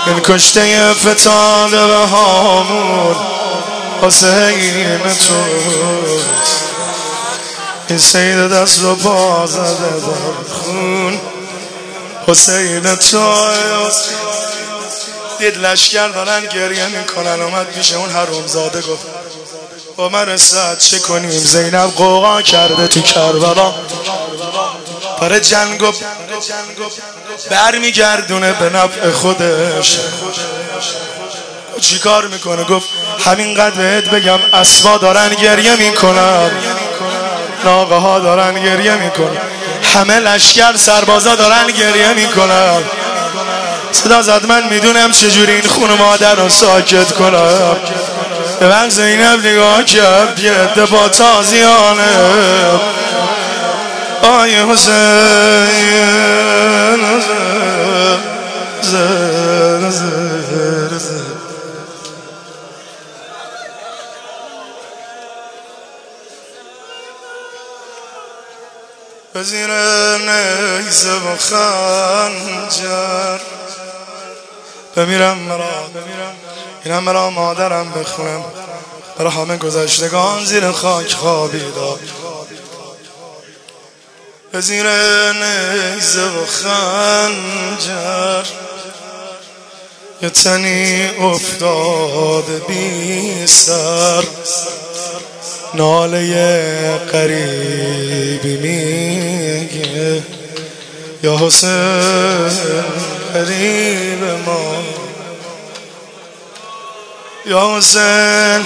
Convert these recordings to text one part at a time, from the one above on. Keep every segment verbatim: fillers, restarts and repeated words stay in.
این کشته فتاده به هامون حسین توست، این سید دست و پا زده در خون حسین توست. دید لشکر دارن گریه میکنن، اومد پیش اون حرومزاده گفت با من رسد چه کنیم؟ زینب قوقا کرده تو کربلا، برای جنگ و برمیگردونه به نفع خودش. چی کار میکنه؟ گفت همینقدر بهت بگم اسبا دارن گریه میکنن، ناقه ها دارن گریه میکنن، همه لشکر سربازا دارن گریه میکنن. صدا زد من میدونم چجوری این خون مادر رو ساکت کنم. به من زینب نگاه کرد، یه عده با تازیانه آی حسین زر زر زر به زیر نیزه و خنجر بمیرم مرا، اینم مرا مادرم بخونم، برای همه گذشتگان زیر خاک خوابیدم. به زیر نیزه و خنجر یه تنی افتاده بی سر، ناله قریبی میگه یا حسین قریب ما، یا حسین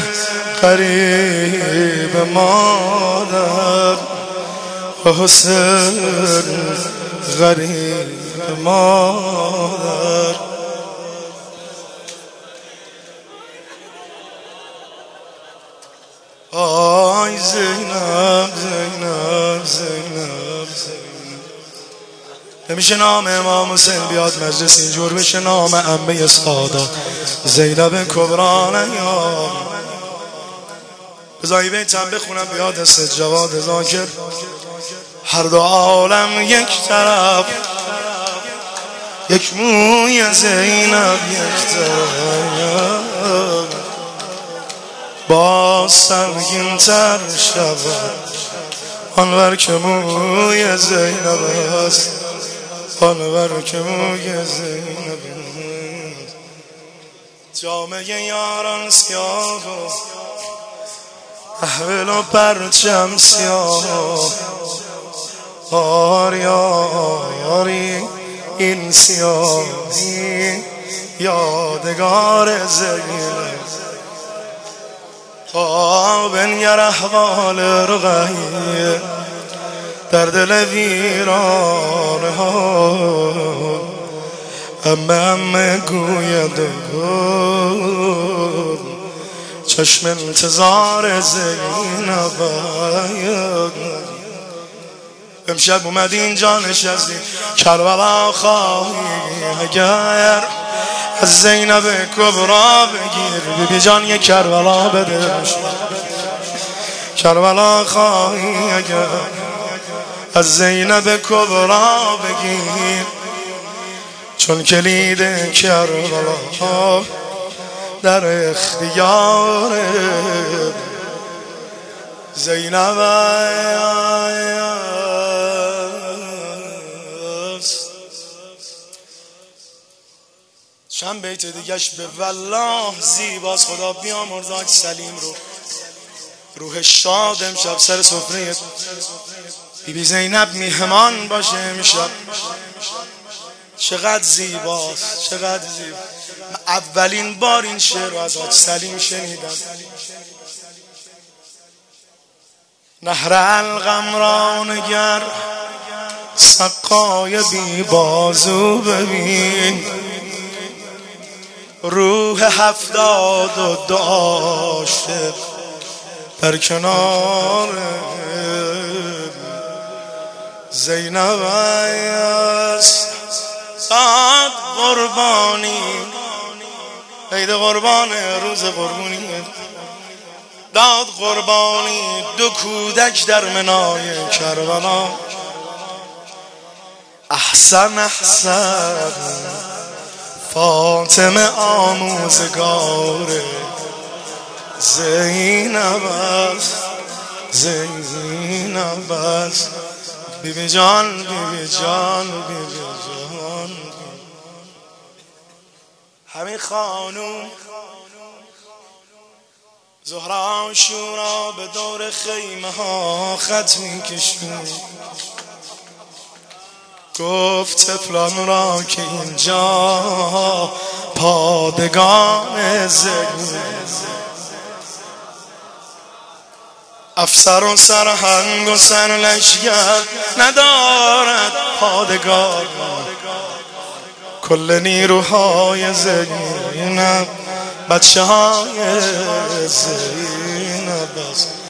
قریب مادر، یا حسین غریب مادر. آی زینب زینب زینب زینب. نمیشه نام امام حسین بیاد مجلس اینجور بشه نام عمه سادات زینب کبرا نیام. بذاری بیتم بخونم بیاد است جواد ذاکر. هر دو عالم یک طرف، یک موی زینب یک طرف، با سنگین تر شود آنور که موی زینب است، آنور که موی زینب است. جامعه یاران سیاه و احول و پرچم سیاه، آری آری این سیاهی یادگار زینب. بنگر احوال رقیه در دل ویرانه ها، امه امه گوید چشم انتظار زینب. امشب اومدی اینجا نشستی کربلا خواهی، اگر از زینب کبرا بگیر بی جان یک کربلا بده. کربلا خواهی اگر از زینب کبرا بگیر، چون کلید کربلا در اختیار زینب است. چند بیت دیگهش به والله زیباست. خدا بیامرزاک سلیم رو، روح شاد امشب سر سفره بی بی زینب میهمان باشه امشب. چقدر زیباست، چقدر زیبا. من اولین بار این شعر رو از حاج سلیم شنیدم. نهر القم را نگر، سقای بی بازو ببین، روح هفتاد و دو عاشق در کنار زینب است. داد قربانی عید قربان روز قربانی، داد قربانی دو کودک در منای کربلا. احسن احسن فاطمه آموزگار زینب است، زینب است. بیبی جان بیبی جان بیبی جان. همین خانوم زهرا شورا به دور خیمه ها خط می کشید، گفت طفلان را که اینجا پادگان زین، افسر و سرهنگ و سرلشگر ندارد پادگان، کل نیروهای زینب بچه های زینب است.